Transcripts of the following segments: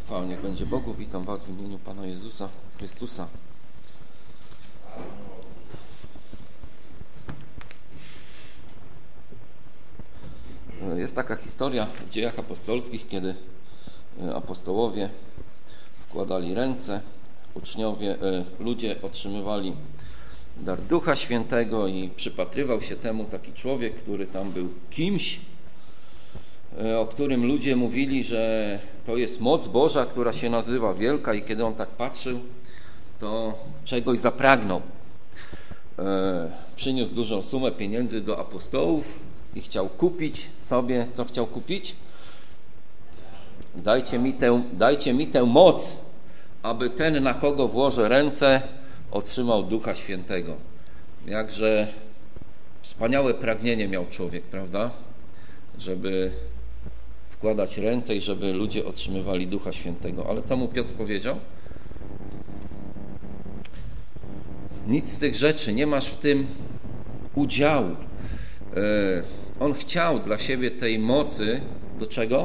Chwała niech będzie Bogu. Witam Was w imieniu Pana Jezusa Chrystusa. Jest taka historia w Dziejach Apostolskich, kiedy apostołowie wkładali ręce, ludzie otrzymywali dar Ducha Świętego i przypatrywał się temu taki człowiek, który tam był kimś, o którym ludzie mówili, że to jest moc Boża, która się nazywa wielka, i kiedy on tak patrzył, to czegoś zapragnął. Przyniósł dużą sumę pieniędzy do apostołów i chciał kupić sobie, co chciał kupić? Dajcie mi tę moc, aby ten, na kogo włożę ręce, otrzymał Ducha Świętego. Jakże wspaniałe pragnienie miał człowiek, prawda? Żeby wkładać ręce i żeby ludzie otrzymywali Ducha Świętego. Ale co mu Piotr powiedział? Nic z tych rzeczy, nie masz w tym udziału. On chciał dla siebie tej mocy. Do czego?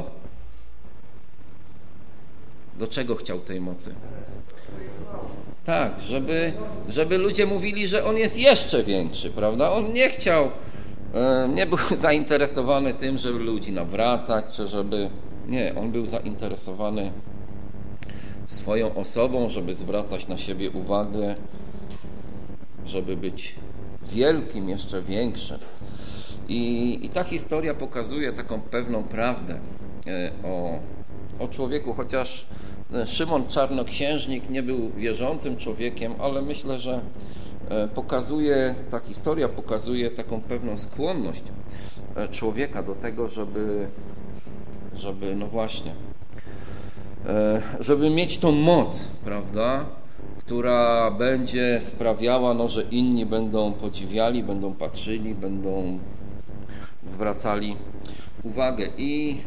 Do czego chciał tej mocy? Tak, żeby ludzie mówili, że on jest jeszcze większy, prawda? On nie był zainteresowany tym, żeby ludzi nawracać, czy żeby... Nie, on był zainteresowany swoją osobą, żeby zwracać na siebie uwagę, żeby być wielkim, jeszcze większym. I ta historia pokazuje taką pewną prawdę o człowieku, chociaż Szymon Czarnoksiężnik nie był wierzącym człowiekiem, ale myślę, że ta historia pokazuje taką pewną skłonność człowieka do tego, żeby no właśnie, żeby mieć tą moc, prawda, która będzie sprawiała, że inni będą podziwiali, będą patrzyli, będą zwracali uwagę. I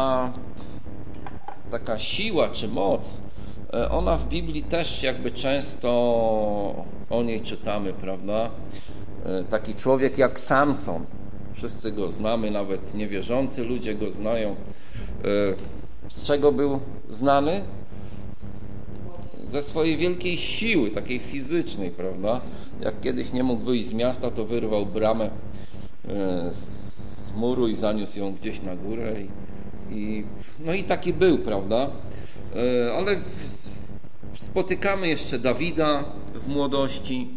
taka siła czy moc, ona w Biblii też jakby często o niej czytamy, prawda? Taki człowiek jak Samson, wszyscy go znamy, nawet niewierzący ludzie go znają. Z czego był znany? Ze swojej wielkiej siły, takiej fizycznej, prawda? Jak kiedyś nie mógł wyjść z miasta, to wyrwał bramę z muru i zaniósł ją gdzieś na górę. No i taki był, prawda? Ale spotykamy jeszcze Dawida w młodości.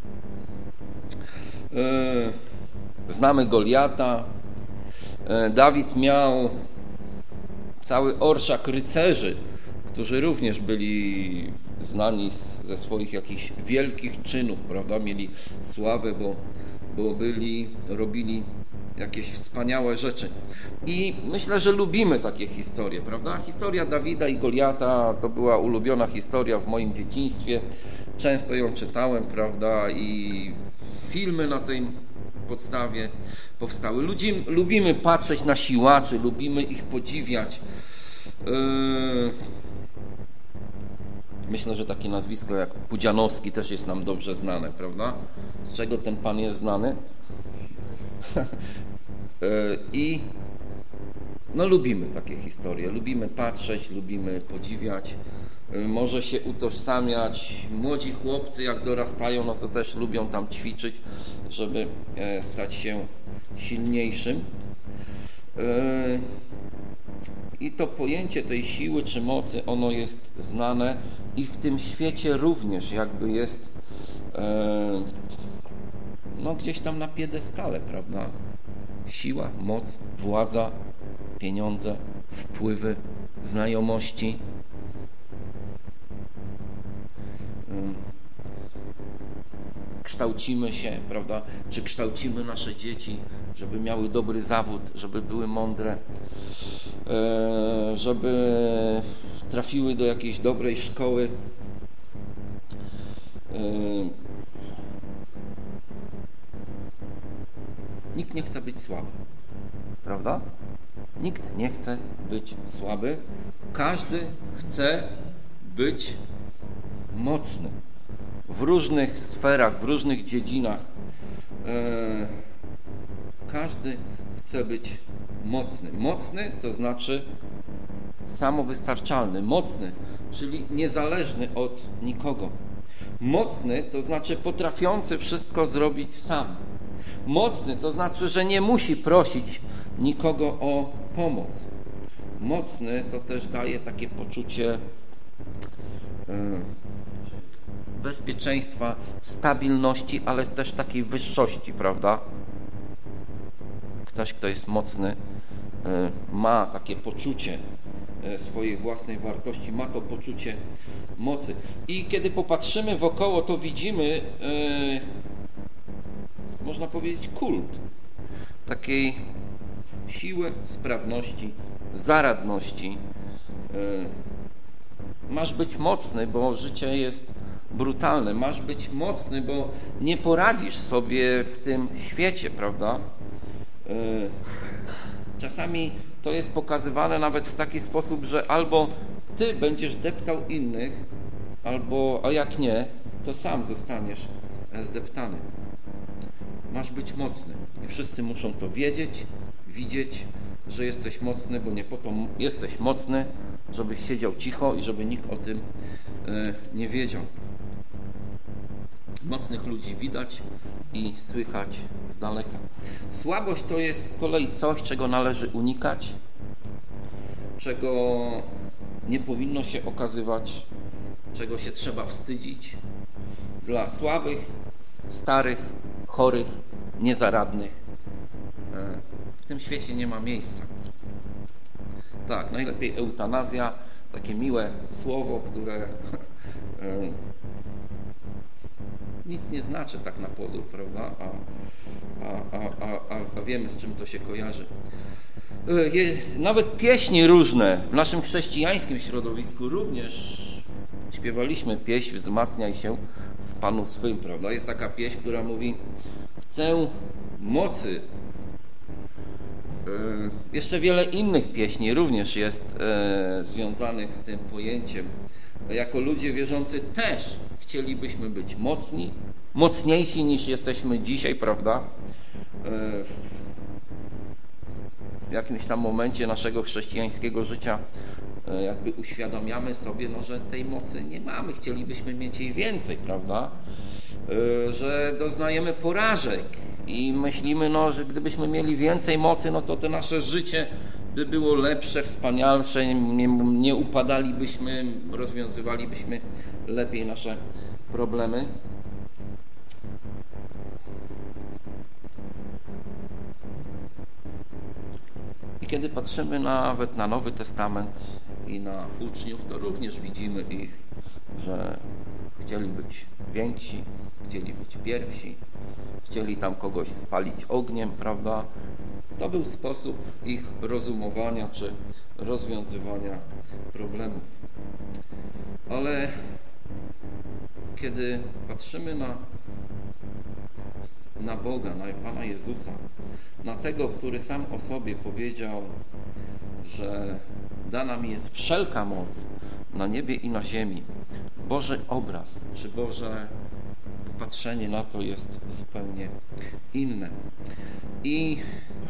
Znamy Goliata. Dawid miał cały orszak rycerzy, którzy również byli znani ze swoich jakichś wielkich czynów, prawda? Mieli sławę, bo robili jakieś wspaniałe rzeczy. I myślę, że lubimy takie historie, prawda? Historia Dawida i Goliata to była ulubiona historia w moim dzieciństwie. Często ją czytałem, prawda? I filmy na tej podstawie powstały. Lubimy patrzeć na siłaczy, lubimy ich podziwiać. Myślę, że takie nazwisko jak Pudzianowski też jest nam dobrze znane, prawda? Z czego ten pan jest znany? I lubimy takie historie, lubimy patrzeć, lubimy podziwiać, może się utożsamiać. Młodzi chłopcy jak dorastają, to też lubią tam ćwiczyć, żeby stać się silniejszym. I to pojęcie tej siły czy mocy, ono jest znane i w tym świecie również jakby jest gdzieś tam na piedestale, prawda? Siła, moc, władza, pieniądze, wpływy, znajomości. Kształcimy się, prawda? Czy kształcimy nasze dzieci, żeby miały dobry zawód, żeby były mądre, żeby trafiły do jakiejś dobrej szkoły. Nikt nie chce być słaby, prawda? Nikt nie chce być słaby. Każdy chce być mocny w różnych sferach, w różnych dziedzinach. Każdy chce być mocny. Mocny to znaczy samowystarczalny, mocny, czyli niezależny od nikogo. Mocny to znaczy potrafiący wszystko zrobić sam. Mocny to znaczy, że nie musi prosić nikogo o pomoc. Mocny to też daje takie poczucie bezpieczeństwa, stabilności, ale też takiej wyższości, prawda? Ktoś, kto jest mocny, ma takie poczucie swojej własnej wartości, ma to poczucie mocy. I kiedy popatrzymy wokoło, to widzimy, można powiedzieć, kult takiej siły, sprawności, zaradności. Masz być mocny, bo życie jest brutalne. Masz być mocny, bo nie poradzisz sobie w tym świecie, prawda? Czasami to jest pokazywane nawet w taki sposób, że albo ty będziesz deptał innych, a jak nie, to sam zostaniesz zdeptany. Masz być mocny. I wszyscy muszą to wiedzieć, widzieć, że jesteś mocny, bo nie po to jesteś mocny, żebyś siedział cicho i żeby nikt o tym nie wiedział. Mocnych ludzi widać i słychać z daleka. Słabość to jest z kolei coś, czego należy unikać, czego nie powinno się okazywać, czego się trzeba wstydzić. Dla słabych, starych, chorych, niezaradnych w tym świecie nie ma miejsca. Tak, najlepiej eutanazja, takie miłe słowo, które nic nie znaczy tak na pozór, prawda? A wiemy, z czym to się kojarzy. Nawet pieśni różne w naszym chrześcijańskim środowisku również śpiewaliśmy pieśń Wzmacniaj się w Panu swym, prawda? Jest taka pieśń, która mówi: chcę mocy. Jeszcze wiele innych pieśni również jest związanych z tym pojęciem. Jako ludzie wierzący też chcielibyśmy być mocni, mocniejsi niż jesteśmy dzisiaj, prawda? W jakimś tam momencie naszego chrześcijańskiego życia jakby uświadamiamy sobie, że tej mocy nie mamy, chcielibyśmy mieć jej więcej, prawda? Że doznajemy porażek i myślimy, że gdybyśmy mieli więcej mocy, to to nasze życie by było lepsze, wspanialsze, nie upadalibyśmy, rozwiązywalibyśmy lepiej nasze problemy. I kiedy patrzymy nawet na Nowy Testament i na uczniów, to również widzimy ich, że chcieli być więksi, chcieli być pierwsi, chcieli tam kogoś spalić ogniem, prawda? To był sposób ich rozumowania czy rozwiązywania problemów. Ale kiedy patrzymy na Boga, na Pana Jezusa, na tego, który sam o sobie powiedział, że dana mi jest wszelka moc na niebie i na ziemi, Boży obraz, czy Boże patrzenie na to jest zupełnie inne. I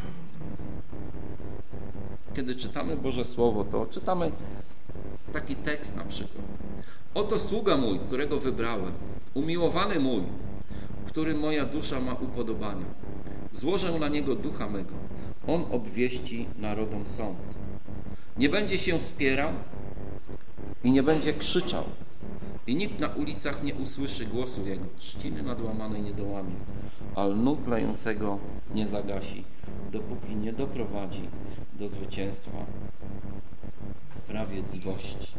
kiedy czytamy Boże Słowo, to czytamy taki tekst na przykład. Oto sługa mój, którego wybrałem, umiłowany mój, w którym moja dusza ma upodobania. Złożę na niego ducha mego. On obwieści narodom sąd. Nie będzie się spierał i nie będzie krzyczał. I nikt na ulicach nie usłyszy głosu jego. Trzciny nadłamanej nie dołamie, a lnu tlejącego nie zagasi, dopóki nie doprowadzi do zwycięstwa sprawiedliwości.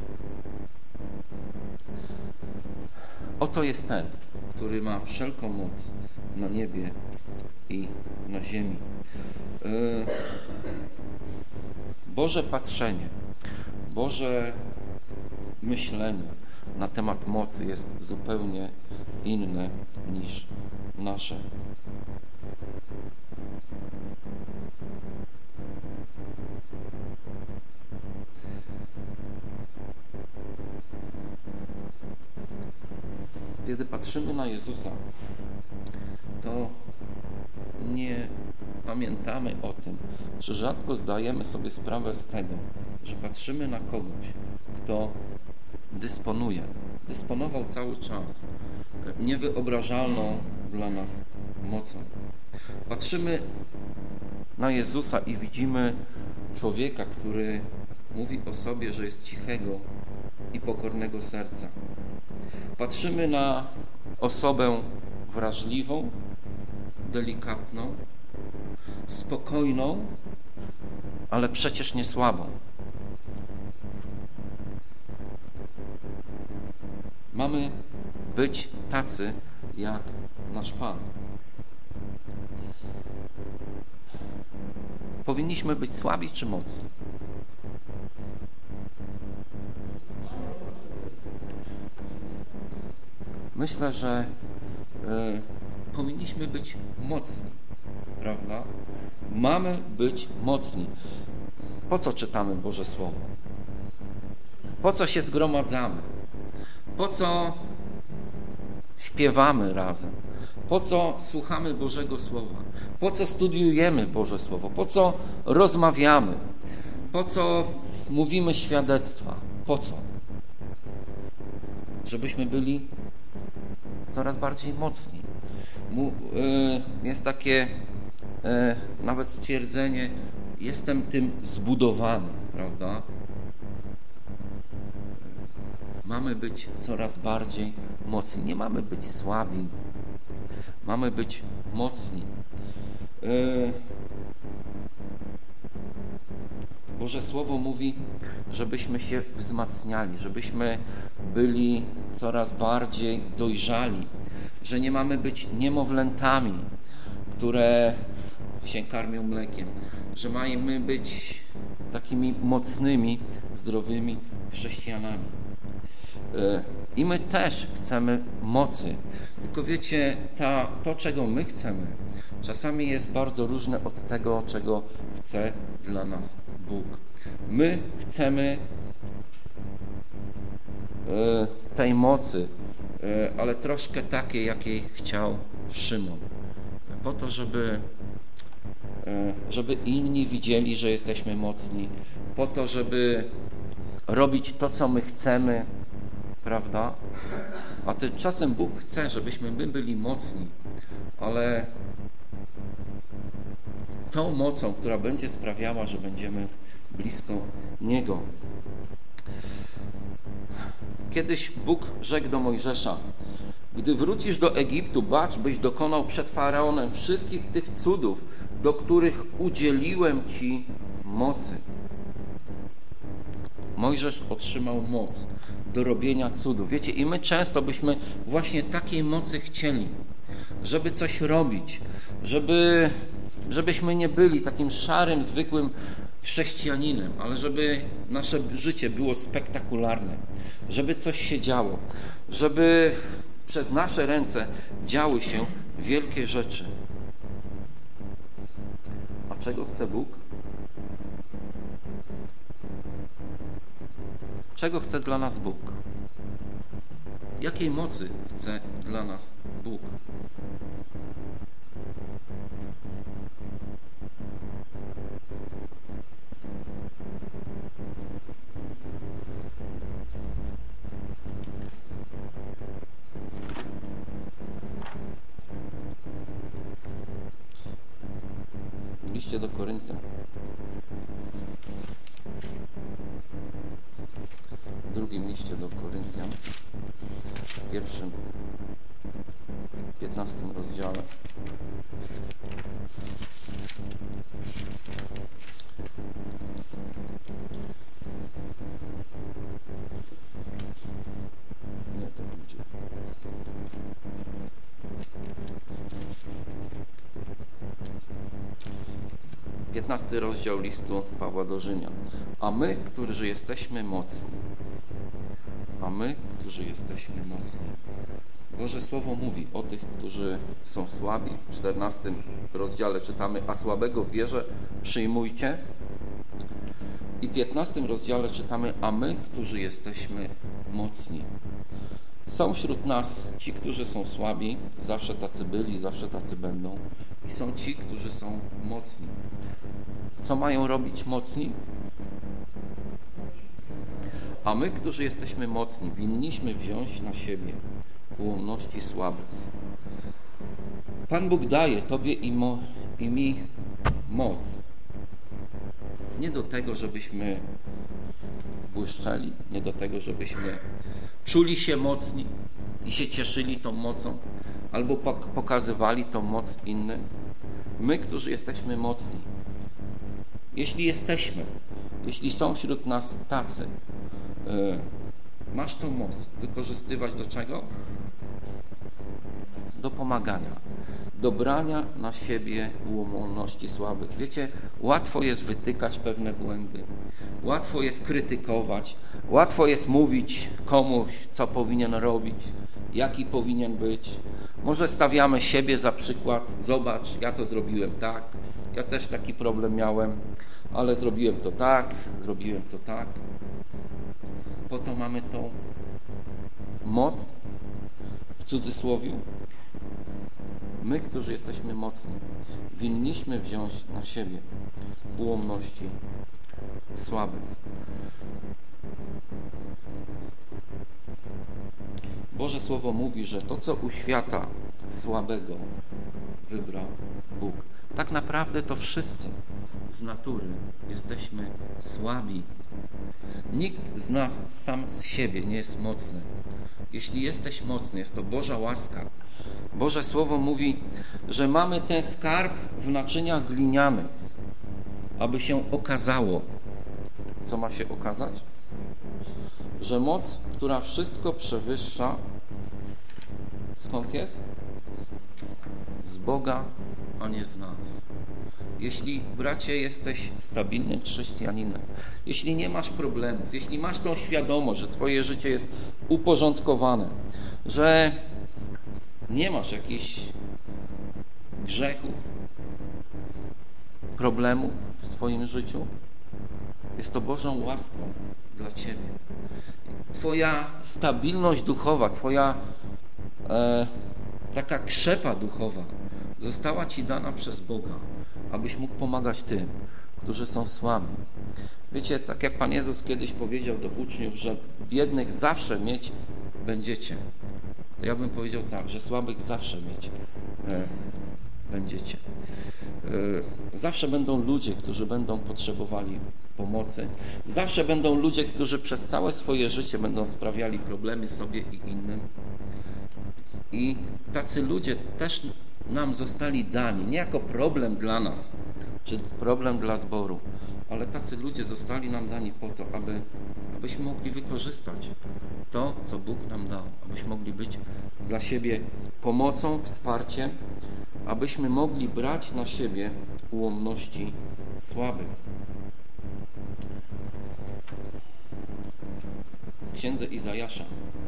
Oto jest ten, który ma wszelką moc na niebie i na ziemi. Boże patrzenie, Boże myślenie na temat mocy jest zupełnie inne niż nasze. Kiedy patrzymy na Jezusa, to nie pamiętamy o tym, że rzadko zdajemy sobie sprawę z tego, że patrzymy na kogoś, kto dysponował cały czas niewyobrażalną dla nas mocą. Patrzymy na Jezusa i widzimy człowieka, który mówi o sobie, że jest cichego i pokornego serca. Patrzymy na osobę wrażliwą, delikatną, spokojną, ale przecież nie słabą. Mamy być tacy jak nasz Pan. Powinniśmy być słabi czy mocni? Myślę, że powinniśmy być mocni, prawda? Mamy być mocni. Po co czytamy Boże Słowo? Po co się zgromadzamy? Po co śpiewamy razem? Po co słuchamy Bożego Słowa? Po co studiujemy Boże Słowo? Po co rozmawiamy? Po co mówimy świadectwa? Po co? Żebyśmy byli coraz bardziej mocni. Jest takie nawet stwierdzenie, jestem tym zbudowany, prawda? Mamy być coraz bardziej mocni. Nie mamy być słabi. Mamy być mocni. Boże Słowo mówi, żebyśmy się wzmacniali, żebyśmy byli coraz bardziej dojrzali, że nie mamy być niemowlętami, które się karmią mlekiem, że mamy być takimi mocnymi, zdrowymi chrześcijanami. I my też chcemy mocy. Tylko wiecie, to, czego my chcemy, czasami jest bardzo różne od tego, czego chce dla nas Bóg. My chcemy tej mocy, ale troszkę takiej, jakiej chciał Szymon. Po to, żeby inni widzieli, że jesteśmy mocni. Po to, żeby robić to, co my chcemy, prawda? A tymczasem Bóg chce, żebyśmy my byli mocni, ale tą mocą, która będzie sprawiała, że będziemy blisko Niego. Kiedyś Bóg rzekł do Mojżesza: gdy wrócisz do Egiptu, bacz, byś dokonał przed Faraonem wszystkich tych cudów, do których udzieliłem Ci mocy. Mojżesz otrzymał moc do robienia cudów. Wiecie, i my często byśmy właśnie takiej mocy chcieli, żeby coś robić, żebyśmy nie byli takim szarym, zwykłym chrześcijaninem, ale żeby nasze życie było spektakularne, żeby coś się działo, żeby przez nasze ręce działy się wielkie rzeczy. A czego chce Bóg? Czego chce dla nas Bóg? Jakiej mocy chce dla nas Bóg? W liście do Koryntian, w drugim liście do Koryntian, w pierwszym, 15 rozdziale, nie, to będzie 15 rozdział listu Pawła do Rzymian. A my, którzy jesteśmy mocni, Boże Słowo mówi o tych, którzy są słabi. W 14 rozdziale czytamy: a słabego w wierze przyjmujcie. I w 15 rozdziale czytamy: a my, którzy jesteśmy mocni. Są wśród nas ci, którzy są słabi, zawsze tacy byli, zawsze tacy będą. I są ci, którzy są mocni. Co mają robić mocni? A my, którzy jesteśmy mocni, winniśmy wziąć na siebie ułomności słabych. Pan Bóg daje Tobie i mi moc. Nie do tego, żebyśmy błyszczeli, nie do tego, żebyśmy czuli się mocni i się cieszyli tą mocą, albo pokazywali tą moc innym. My, którzy jesteśmy mocni, jeśli są wśród nas tacy, masz tą moc wykorzystywać do czego? Do pomagania, do brania na siebie ułomności słabych. Wiecie, łatwo jest wytykać pewne błędy, łatwo jest krytykować, łatwo jest mówić komuś, co powinien robić, jaki powinien być. Może stawiamy siebie za przykład. Zobacz, ja to zrobiłem tak, ja też taki problem miałem, ale zrobiłem to tak. Po to mamy tą moc, w cudzysłowie. My, którzy jesteśmy mocni, winniśmy wziąć na siebie ułomności słabych. Boże Słowo mówi, że to, co u świata słabego wybrał Bóg. Tak naprawdę to wszyscy z natury jesteśmy słabi. Nikt z nas sam z siebie nie jest mocny. Jeśli jesteś mocny, jest to Boża łaska. Boże Słowo mówi, że mamy ten skarb w naczyniach glinianych, aby się okazało. Co ma się okazać? Że moc, która wszystko przewyższa, skąd jest? Z Boga, a nie z nas. Jeśli, bracie, jesteś stabilnym chrześcijaninem, jeśli nie masz problemów, jeśli masz tą świadomość, że Twoje życie jest uporządkowane, że nie masz jakichś grzechów, problemów w swoim życiu, jest to Bożą łaską dla Ciebie. Twoja stabilność duchowa, Twoja taka krzepa duchowa została Ci dana przez Boga, abyś mógł pomagać tym, którzy są słabi. Wiecie, tak jak Pan Jezus kiedyś powiedział do uczniów, że biednych zawsze mieć będziecie. To ja bym powiedział tak, że słabych zawsze mieć będziecie. Zawsze będą ludzie, którzy będą potrzebowali pomocy. Zawsze będą ludzie, którzy przez całe swoje życie będą sprawiali problemy sobie i innym. I tacy ludzie też nam zostali dani, nie jako problem dla nas, czy problem dla zboru, ale tacy ludzie zostali nam dani po to, abyśmy mogli wykorzystać to, co Bóg nam dał, abyśmy mogli być dla siebie pomocą, wsparciem, abyśmy mogli brać na siebie ułomności słabych. W księdze Izajasza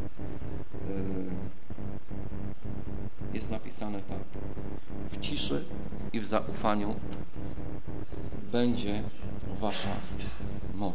jest napisane tak: w ciszy i w zaufaniu będzie wasza moc.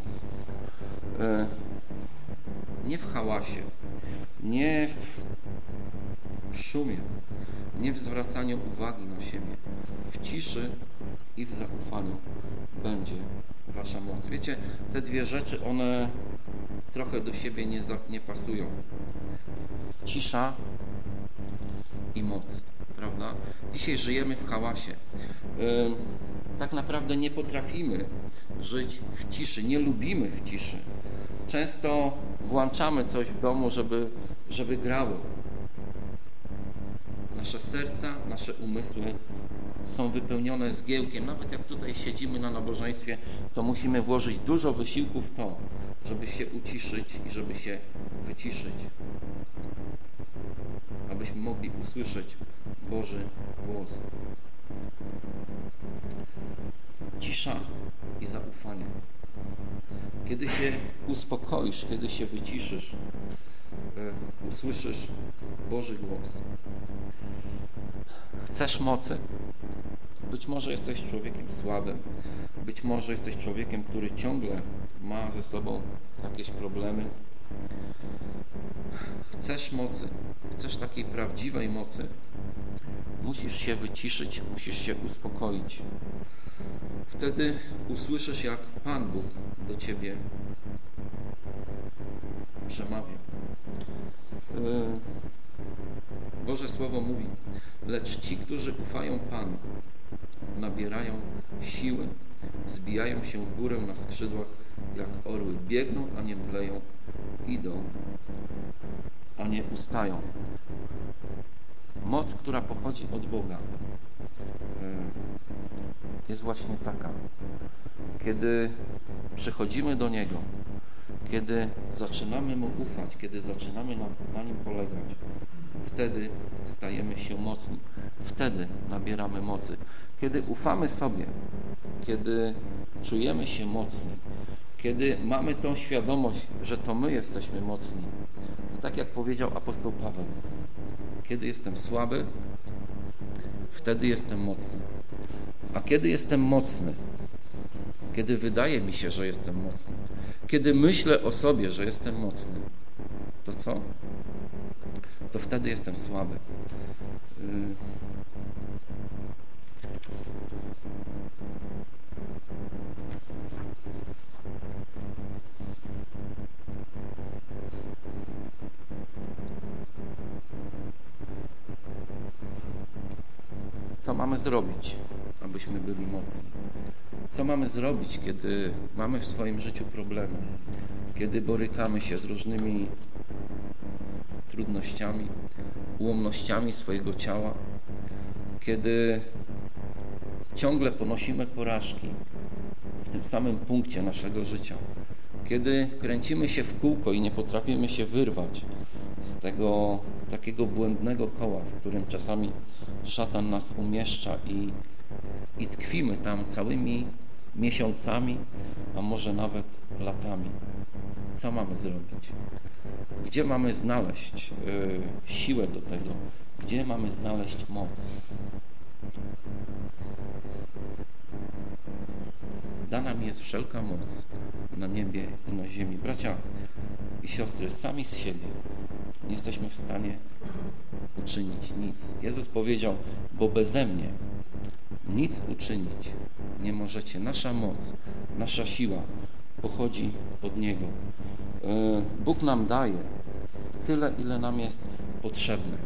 Nie w hałasie, nie w szumie, nie w zwracaniu uwagi na siebie. W ciszy i w zaufaniu będzie wasza moc. Wiecie, te dwie rzeczy, one trochę do siebie nie pasują. Cisza i moc, prawda? Dzisiaj żyjemy w hałasie. Tak naprawdę nie potrafimy żyć w ciszy, nie lubimy w ciszy. Często włączamy coś w domu, żeby grało. Nasze serca, nasze umysły są wypełnione zgiełkiem. Nawet jak tutaj siedzimy na nabożeństwie, to musimy włożyć dużo wysiłku w to, żeby się uciszyć i żeby się wyciszyć. Abyśmy mogli usłyszeć Boży głos. Cisza i zaufanie. Kiedy się uspokoisz, kiedy się wyciszysz, usłyszysz Boży głos. Chcesz mocy? Być może jesteś człowiekiem słabym, być może jesteś człowiekiem, który ciągle ma ze sobą jakieś problemy. Chcesz mocy, chcesz takiej prawdziwej mocy, musisz się wyciszyć, musisz się uspokoić. Wtedy usłyszysz, jak Pan Bóg do Ciebie przemawia. Boże Słowo mówi: lecz ci, którzy ufają Panu, nabierają siły, wzbijają się w górę na skrzydłach jak orły, biegną, a nie mdleją, idą, a nie ustają. Moc, która pochodzi od Boga, jest właśnie taka. Kiedy przychodzimy do Niego, kiedy zaczynamy Mu ufać, kiedy zaczynamy na Nim polegać, wtedy stajemy się mocni, wtedy nabieramy mocy. Kiedy ufamy sobie, kiedy czujemy się mocni, kiedy mamy tą świadomość, że to my jesteśmy mocni, to tak jak powiedział apostoł Paweł, kiedy jestem słaby, wtedy jestem mocny. A kiedy jestem mocny, kiedy wydaje mi się, że jestem mocny, kiedy myślę o sobie, że jestem mocny, to co? To wtedy jestem słaby. Co mamy zrobić, abyśmy byli mocni? Co mamy zrobić, kiedy mamy w swoim życiu problemy, kiedy borykamy się z różnymi trudnościami, ułomnościami swojego ciała, kiedy ciągle ponosimy porażki w tym samym punkcie naszego życia, kiedy kręcimy się w kółko i nie potrafimy się wyrwać z tego takiego błędnego koła, w którym czasami szatan nas umieszcza i tkwimy tam całymi miesiącami, a może nawet latami. Co mamy zrobić? Gdzie mamy znaleźć siłę do tego? Gdzie mamy znaleźć moc? Dana mi jest wszelka moc na niebie i na ziemi. Bracia i siostry, sami z siebie nie jesteśmy w stanie uczynić nic. Jezus powiedział: bo beze mnie nic uczynić nie możecie. Nasza moc, nasza siła pochodzi od Niego. Bóg nam daje tyle, ile nam jest potrzebne.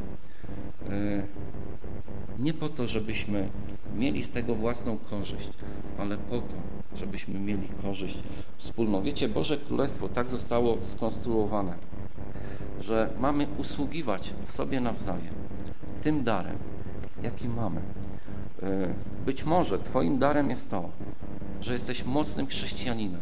Nie po to, żebyśmy mieli z tego własną korzyść, ale po to, żebyśmy mieli korzyść wspólną. Wiecie, Boże Królestwo tak zostało skonstruowane, że mamy usługiwać sobie nawzajem tym darem, jaki mamy. Być może Twoim darem jest to, że jesteś mocnym chrześcijaninem.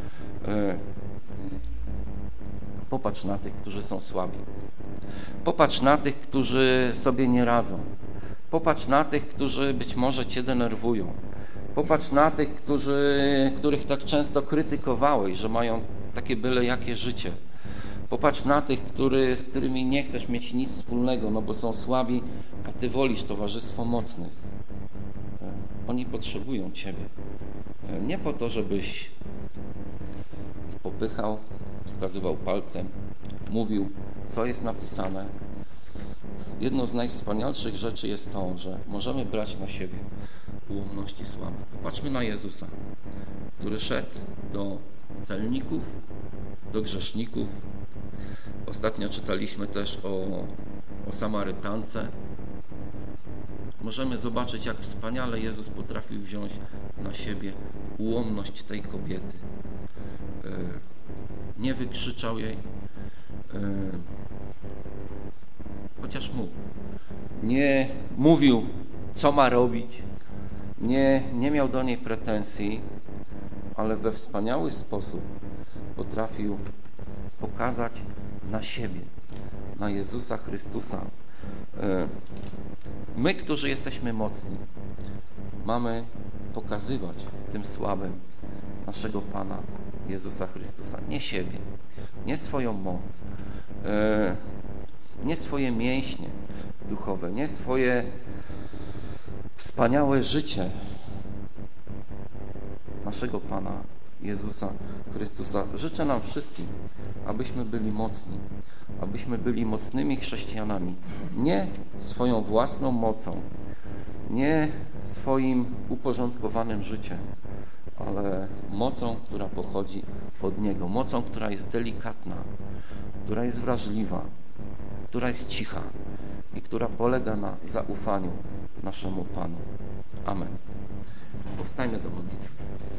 Popatrz na tych, którzy są słabi. Popatrz na tych, którzy sobie nie radzą. Popatrz na tych, którzy być może Cię denerwują. Popatrz na tych, których tak często krytykowałeś, że mają takie byle jakie życie. Popatrz na tych, z którymi nie chcesz mieć nic wspólnego, no bo są słabi, a Ty wolisz towarzystwo mocnych. Oni potrzebują Ciebie. Nie po to, żebyś ich popychał, wskazywał palcem, mówił, co jest napisane. Jedną z najwspanialszych rzeczy jest to, że możemy brać na siebie ułomności słabych. Popatrzmy na Jezusa, który szedł do celników, do grzeszników. Ostatnio czytaliśmy też o Samarytance. Możemy zobaczyć, jak wspaniale Jezus potrafił wziąć na siebie ułomność tej kobiety. Nie wykrzyczał jej, chociaż mógł. Nie mówił, co ma robić. Nie miał do niej pretensji, ale we wspaniały sposób potrafił pokazać na siebie, na Jezusa Chrystusa. My, którzy jesteśmy mocni, mamy pokazywać tym słabym naszego Pana Jezusa Chrystusa. Nie siebie, nie swoją moc, nie swoje mięśnie duchowe, nie swoje wspaniałe życie naszego Pana Jezusa Chrystusa. Życzę nam wszystkim, abyśmy byli mocni, abyśmy byli mocnymi chrześcijanami. Nie swoją własną mocą, nie swoim uporządkowanym życiem, ale mocą, która pochodzi od Niego. Mocą, która jest delikatna, która jest wrażliwa, która jest cicha i która polega na zaufaniu naszemu Panu. Amen. Powstajmy do modlitwy.